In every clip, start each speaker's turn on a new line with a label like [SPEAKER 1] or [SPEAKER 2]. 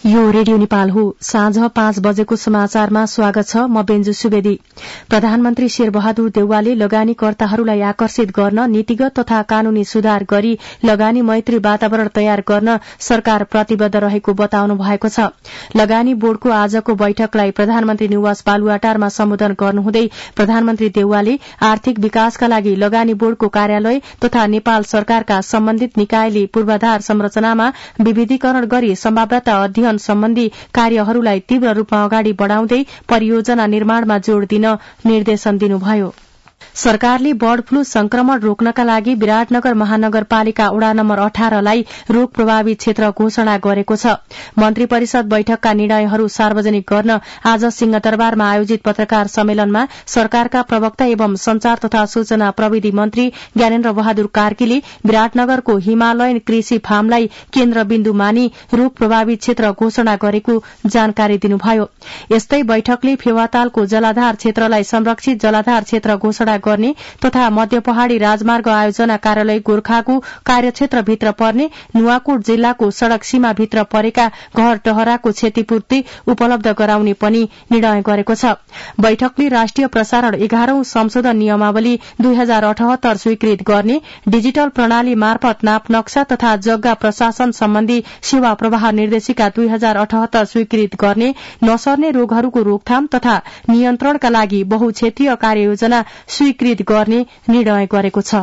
[SPEAKER 1] यो रेडियो नेपाल हो। साँझ 5 बजेको समाचारमा स्वागत छ। म बेन्जु सुवेदी। प्रधानमन्त्री शेरबहादुर देउवाले लगानीकर्ताहरूलाई आकर्षित गर्न नीतिगत तथा कानूनी सुधार गरी लगानी मैत्री वातावरण तयार गर्न सरकार प्रतिबद्ध रहेको बताउनु भएको छ। लगानी बोर्डको आजको बैठकलाई प्रधानमन्त्री निवास बालुवाटारमा सम्बोधन गर्नुहुँदै प्रधानमन्त्री देउवाले आर्थिक विकासका लागि लगानी बोर्डको कार्यालय तथा नेपाल सरकारका सम्बन्धित निकायले पूर्वाधार संरचनामा विविधीकरण गरी सम्भाव्यता अध्ययन सम्बन्धी कार्यहरूलाई तीव्र रूपमा अगाडि बढ़ाउँदै परियोजना निर्माणमा जोड़ दिन निर्देशन दिनुभयो। सरकारले बर्ड फ्लू संक्रमण रोक्नका लागि विराटनगर महानगरपालिका वडा नम्बर 18 लाई रोग प्रभावित क्षेत्र घोषणा गरेको छ। मन्त्री परिषद बैठकका निर्णयहरू सार्वजनिक गर्न आज सिंहदरबारमा आयोजित पत्रकार सम्मेलनमा सरकारका प्रवक्ता एवं संचार तथा सूचना प्रविधि मन्त्री ज्ञानेन्द्र बहादुर कार्कीले विराटनगरको हिमालयन कृषि फार्मलाई केन्द्रबिन्दु मानी रोग प्रभावित क्षेत्र घोषणा गरेको जानकारी दिनुभयो। यस्तै बैठकले फेवातालको जलाधार क्षेत्रलाई संरक्षित जलाधार क्षेत्र घोषणा गर्ने तथा मध्य पहाड़ी राजमार्ग आयोजना कार्यालय गोर्खाको कार्यक्षेत्रभित्र पर्ने नुवाकोट जिल्लाको सड़क सीमाभित्र परेका घर टहराको क्षतिपूर्ति उपलब्ध गराउने पनि निर्णय गरेको छ। बैठकले राष्ट्रिय प्रसारण 11औं संशोधन नियमावली 2078 स्वीकृत गर्ने, डिजिटल प्रणाली मार्फत नाप नक्सा तथा जग्गा प्रशासन सम्बन्धी सेवा प्रवाह निर्देशिका 2078 स्वीकृत गर्ने, नसर्ने रोगहरूको रोकथाम तथा नियन्त्रणका लागि बहुक्षेत्रीय कार्ययोजना स्वीकृत गर्ने निर्णय गरेको छ।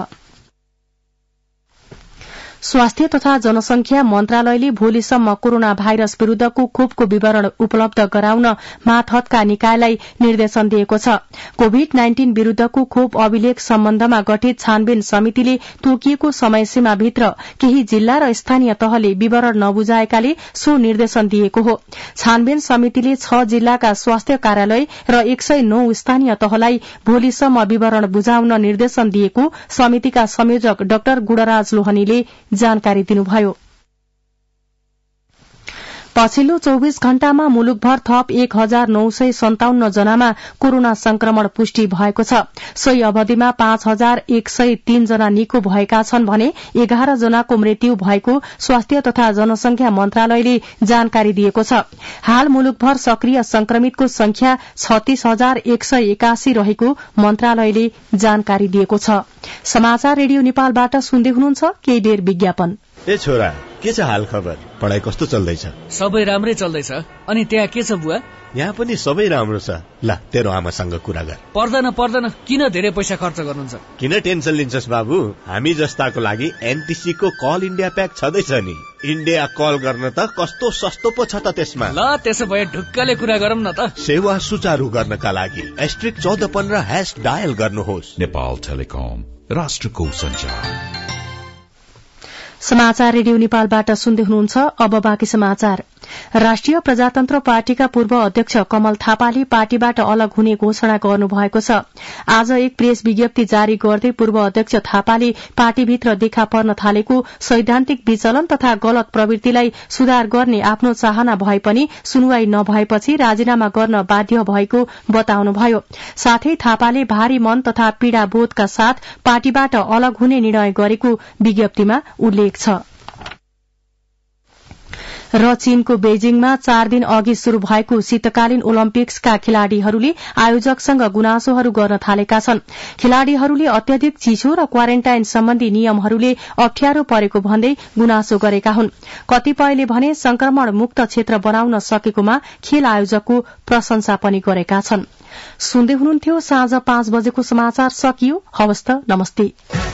[SPEAKER 1] स्वास्थ्य तथा जनसंख्या मन्त्रालयले भोलिसम्म कोरोना भाइरस विरूद्धको खोपको विवरण उपलब्ध गराउन मातहतका निकायलाई निर्देशन दिएको छ। कोभिड-19 विरूद्धको खोप अभिलेख सम्बन्धमा गठित छानबिन समितिले तोकिएको समयसीमाभित्र केही जिल्ला र स्थानीय तहले विवरण नबुझाएकाले सो निर्देशन दिएको हो। छानबिन समितिले 6 जिल्लाका स्वास्थ्य कार्यालय र 109 स्थानीय तहलाई भोलिसम्म विवरण बुझाउन निर्देशन दिएको समितिका संयोजक डाक्टर गुणराज लोहनीले जानकारी दिनुभयो। पछिल्लो 24 घण्टामा मुलुकभर थप 1957 जनामा कोरोना संक्रमण पुष्टि भएको छ। सोही अवधिमा 5103 जना निको भएका छन् भने 11 जनाको मृत्यु भएको स्वास्थ्य तथा जनसंख्या मन्त्रालयले जानकारी दिएको छ। हाल मुलुकभर सक्रिय संक्रमितको संख्या 36181 रहेको मन्त्रालयले जानकारी दिएको छ। समाचार रेडियो नेपालबाट सुन्दै हुनुहुन्छ। केही बेर विज्ञापन।
[SPEAKER 2] ए छोरा, के छ हाल खबर? पढाइ कस्तो चल्दैछ?
[SPEAKER 3] सबै राम्रै चल्दैछ। अनि त्यहाँ के छ बुवा?
[SPEAKER 2] यहाँ पनि सबै राम्रो छ। ल, तेरो आमासँग कुरा गर।
[SPEAKER 3] पर्दैन, किन धेरै पैसा खर्च गर्नुहुन्छ?
[SPEAKER 2] किन टेन्सन लिन्छस् बाबु? हामी जस्ताको लागि एनटीसी को कल इन्डिया प्याक छँदैछ नि। इन्डिया कल गर्न त कस्तो सस्तो पो छ त त्यसमा।
[SPEAKER 3] ल, त्यसो भए ढुक्कले कुरा गरौँ न त।
[SPEAKER 2] सेवा सुचारू गर्नका लागि *1415# डायल गर्नुहोस्।
[SPEAKER 4] नेपाल टेलिकम, राष्ट्रको सञ्चार।
[SPEAKER 1] समाचार रेडियो नेपालबाट सुन्दै हुनुहुन्छ। अब बाँकी समाचार। राष्ट्रिय प्रजातन्त्र पार्टीका पूर्व अध्यक्ष कमल थापाले पार्टीबाट अलग हुने घोषणा गर्नुभएको छ। आज एक प्रेस विज्ञप्ति जारी गर्दै पूर्व अध्यक्ष थापाले पार्टीभित्र देखा पर्न थालेको सैद्धान्तिक विचलन तथा गलत प्रवृत्तिलाई सुधार गर्ने आफ्नो चाहना भए पनि सुनवाई नभएपछि राजीनामा गर्न बाध्य भएको बताउनुभयो। साथै थापाले भारी मन तथा पीड़ाबोधका साथ पार्टीबाट अलग हुने निर्णय गरेको विज्ञप्तिमा उल्लेख छ। र चीनको बेजिङमा 4 दिन अघि शुरू भएको शीतकालीन ओलम्पिक्सका खेलाड़ीहरूले आयोजकसँग गुनासोहरू गर्न थालेका छन्। खेलाड़ीहरूले अत्यधिक चिसो र क्वारेन्टाइन सम्बन्धी नियमहरूले अप्ठ्यारो परेको भन्दै गुनासो गरेका हुन्। कतिपयले भने संक्रमण मुक्त क्षेत्र बनाउन सकेकोमा खेल आयोजकको प्रशंसा पनि गरेका छन्। सुन्दै हुनुहुन्थ्यो। साँझ 5 बजेको समाचार सकियो। हवस् त, नमस्ते।